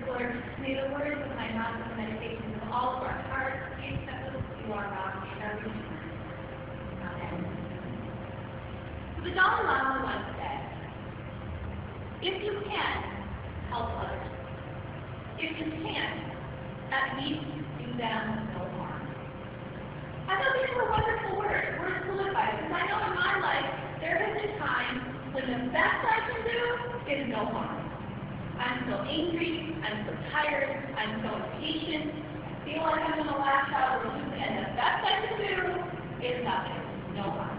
Lord, may the words of my mouth and the meditations of all of our hearts be acceptable to you, our God, and our Redeemer. Amen. So the Dalai Lama once said, if you can, help others. If you can't, at least do them no harm. I thought these were wonderful words to live by, because I know in my life there have been times when the best I can do is no harm. I'm so angry, I'm so tired, I'm so impatient, I feel like I'm going to lash out or lose, and the best I can do is nothing, no harm.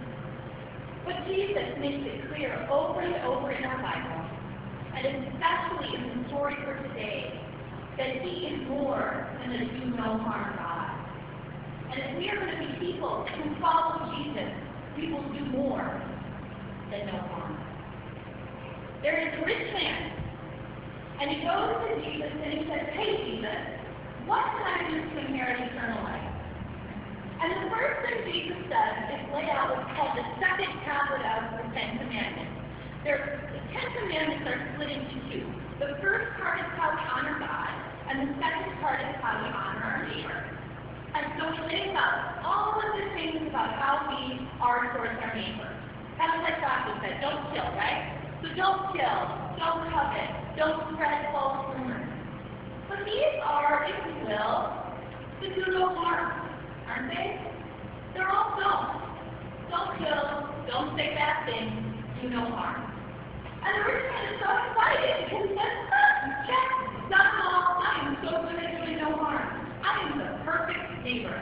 But Jesus makes it clear over and over in our Bible, and especially in the story for today, that he is more than a do no harm God. And if we are going to be people who follow Jesus, we will do more than no harm. There is a rich man, and he goes to Jesus and he says, hey Jesus, what can I do to inherit eternal life? And the first thing Jesus does is lay out what's called the second tablet of the Ten Commandments. The Ten Commandments are split into two. The first part is how we honor God, and the second part is how we honor our neighbor. And so we lays out all of the things about how we are towards our neighbor. Kind of like Joshua said, don't kill, right? So don't kill, don't covet, don't spread false rumors. But these are, if you will, the do no harm, aren't they? They're all don't. Don't kill, don't say bad things, do no harm. And the rich man is so excited because he says, check, done it all, I am so good at doing no harm. I am the perfect neighbor.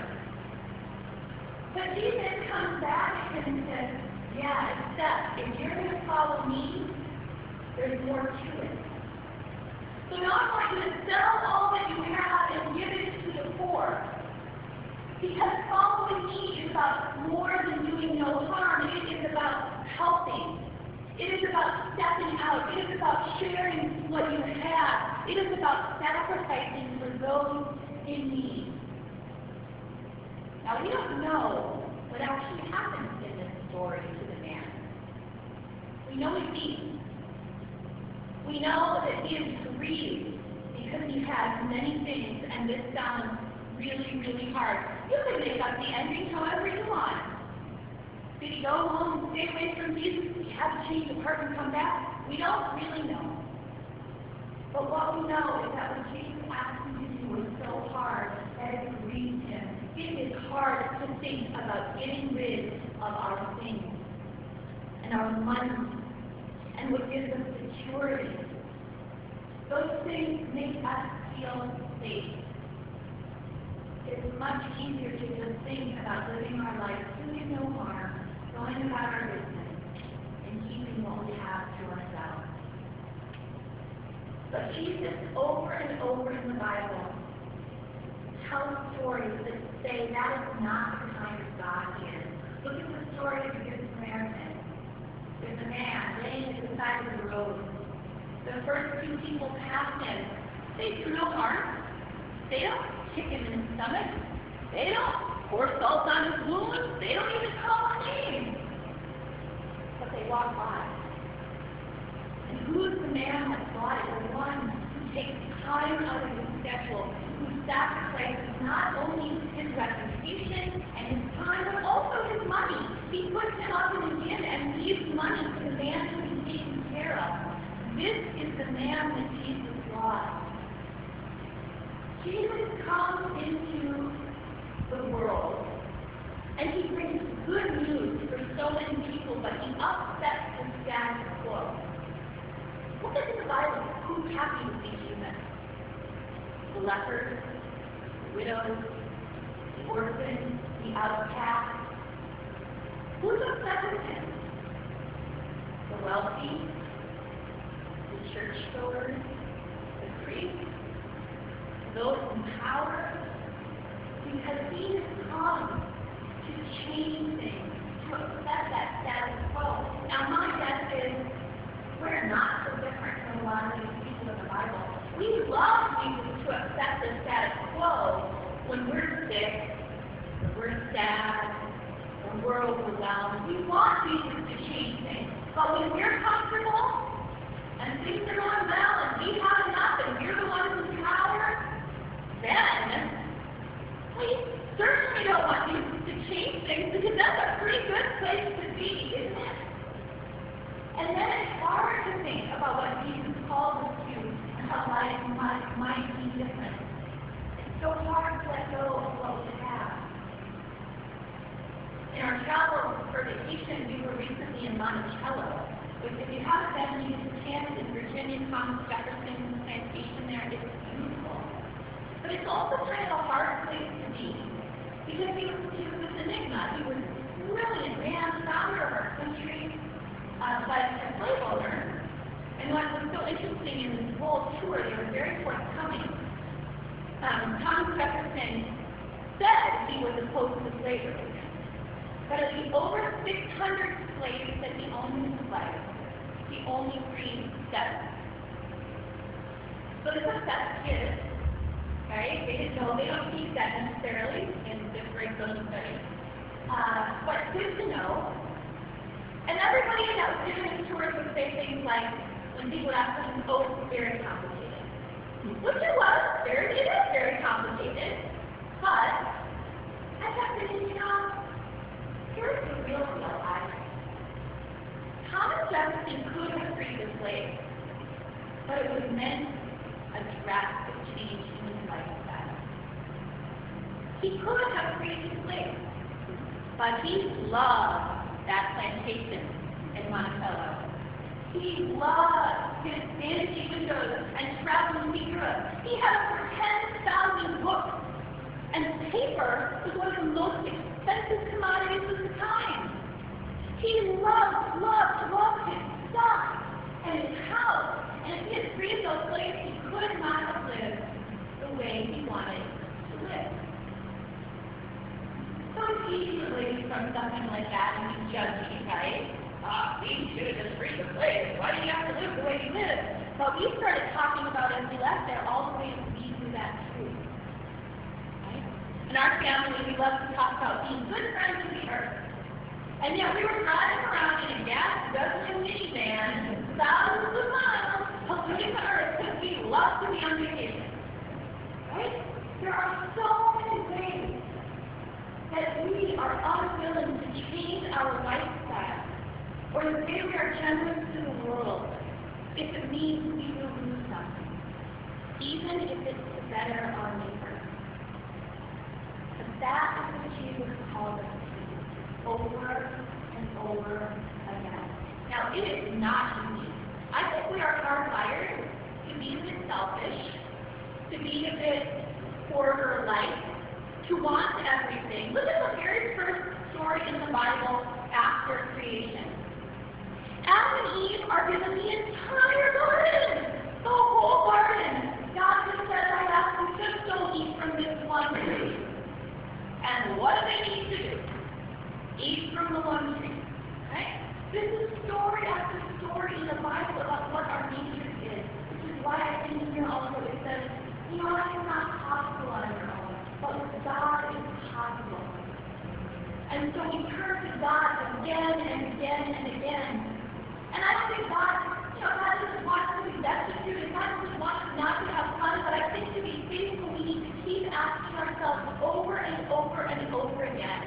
But Jesus comes back and says, yeah, except if you're going to follow me, there's more to it. So now I want you to sell all that you have and give it to the poor. Because following me is about more than doing no harm. It is about helping. It is about stepping out. It is about sharing what you have. It is about sacrificing for those in need. Now, we don't know what actually happens in this story to the man. We know he's eaten. We know that he is grieved because he has many things, and this sounds really, really hard. You can make up the ending however you want. Did he go home and stay away from Jesus? Did he have to change of heart and come back? We don't really know. But what we know is that what Jesus asked him to do was so hard that it grieved him. It is hard to think about getting rid of our things and our money and what gives us security. Those things make us feel safe. It's much easier to just think about living our life doing no harm, going about our business, and keeping what we have to ourselves. But Jesus, over and over in the Bible, tells stories that say that is not the kind of God he is. Look at the story of the Good Samaritan. There's a man laying at the side of the road. The first two people pass him. They do no harm. They don't kick him in the stomach. They don't pour salt on his wounds. They don't even call his name. But they walk by. And who's the man that brought it? The one who takes time out of his schedule, who sacrifices not only his reputation and his time, but also his money. He puts him up in the inn and leaves money to the man who he's taken care of. This is the man that Jesus loves. Jesus comes into the world, and he brings good news for so many people, but he upsets the status quo. Look at the Bible. Who's happy to see Jesus? The lepers, the widows, the orphans, the outcast. Who's upset with him? The wealthy, the churchgoers, the priests, those in power, because he has come to change things, to upset that status quo. Now, my guess is we're not so different from a lot of these people in the Bible. We love Jesus to upset the status quo when we're sick, when we're sad, when we're overwhelmed. We want Jesus to change things. But when we're comfortable and things are going well and we have enough and we're the ones then we certainly don't want you to change things because that's a pretty good place to be, isn't it? And then it's hard to think about what Jesus calls us to and how life might be different. It's so hard to let go of what we have. In our travel for vacation, we were recently in Monticello, which if you haven't been, you can in Virginia, Thomas Jefferson's plantation there. It's beautiful. But it's also kind of a hard place to be because he was this enigma. He was a brilliant man, founder of our country, but a slave owner. And what was so interesting in this whole tour, they were very forthcoming. Thomas Jefferson said he was opposed to slavery. But of the over 600 slaves that he owned in his life, he only freed 7. So the success is, right? They didn't know, they don't teach that necessarily in fifth grade social studies. But it's good to know. And everybody that was doing these tours would say things like, when people ask them, oh, it's very complicated. Which it was, it is very complicated. But I kept thinking, here's the real deal, I think. Thomas Jefferson could have freed the slaves, but it would have meant a drastic change in his lifestyle. He could have freed the slaves, but he loved that plantation in Monticello. He loved his vanity windows and traveling to Europe. He had over 10,000 books, and paper was one of the most expensive commodities of the time. He loved his stuff and his house. And if he had freed those slaves, he could not have lived the way he wanted to live. So it's easy to leave from something like that and be judgy, right? He should have just freed the slaves. Why do you have to live the way you live? But we started talking about, as we left there, all the ways we do that too. In our family, we love to talk about being good friends with the earth. And yet we were driving around in a gas-guzzling minivan, thousands of miles, polluting the earth because we love to be on vacation. Right? There are so many ways that we are unwilling to change our lifestyle or to say we are generous to the world if it means we will lose something, even if it's to better our neighbor. That is what Jesus calls us to over and over again. Now, it is not easy. I think we are hardwired to be a bit selfish, to be a bit hoarder-like, to want everything. Look at the very first story in the Bible after creation. Adam and Eve are given the entire garden, the whole garden. God just said, I asked you, just don't eat from this one tree. And what do they need to do? Eat from the one tree. Right? This is story after story in the Bible about what our nature is. Which is why I think here also it says, life is not possible on your own, but with God it is possible. And so we turn to God again and again and again. And I don't think God doesn't want us to be destitute, and God doesn't want us not to have fun, but I think to be faithful, we need to keep asking ourselves over and over and over again,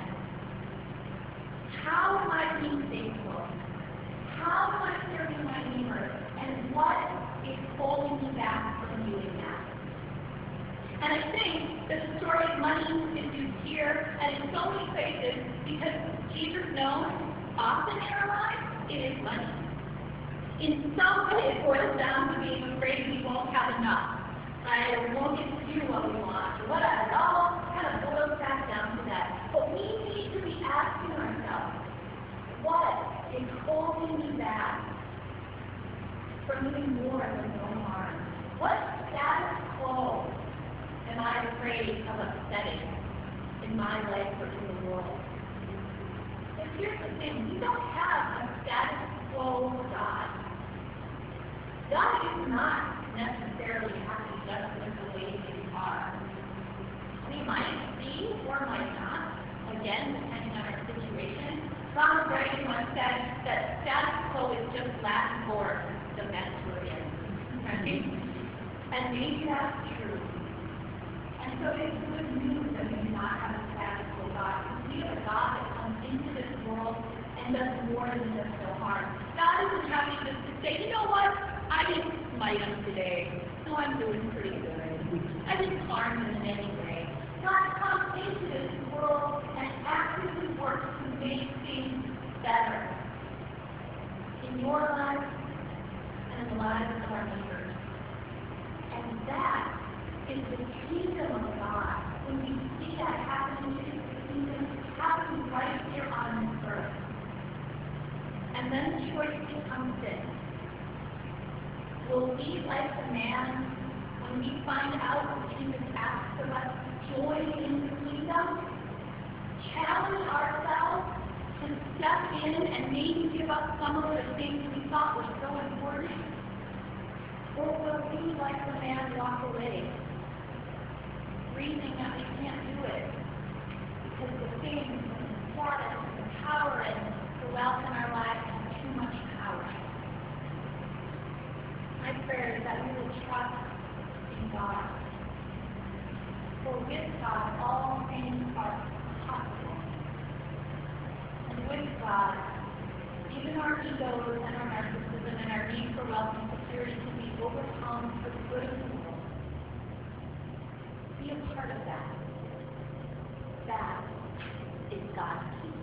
how am I being faithful? How am I serving my neighbor? And what is holding me back from doing that? And I think that the story of money is used here and in so many places because Jesus knows often in our lives it is money. In some way it boils down to being afraid we won't have enough, right? Or we won't get to do what we want, or whatever. It all kind of boils back down to that. But we need to be asking ourselves, what is holding me back from doing more than no harm? What status quo am I afraid of upsetting in my life or in the world? And here's the thing, we don't have a status quo with God. God is not necessarily happy just with the way things are. We might be or might not, again, depending on our situation. Ronald Reagan once said that status quo is just Latin for the mess we're in. Right? And maybe that's true. And so it's good news that we do not have a status quo God. We have a God that comes into this world and does more than just no harm. God isn't happy just to say, you know what, I didn't smite him today, so I'm doing pretty good. I didn't harm him in any way. God comes into this world and actively works to make things better in your life and in the lives of our neighbors. And that is the kingdom of God. When we see that happening, it is the kingdom happening right here on this earth. And then the choice becomes this. Will we, like the man, when we find out what Jesus asks of us, joy in the kingdom, challenge ourselves to step in and maybe give up some of the things we thought were so important? Or will we, like the man, walk away, reasoning that we can't do it because the things and the status and the power and the wealth in our lives have too much power? My prayer is that we will trust in God. For with God, all things are possible. And with God, even our egos and our narcissism and our need for wealth and security can be overcome for the good of the world. Be a part of that. That is God's kingdom.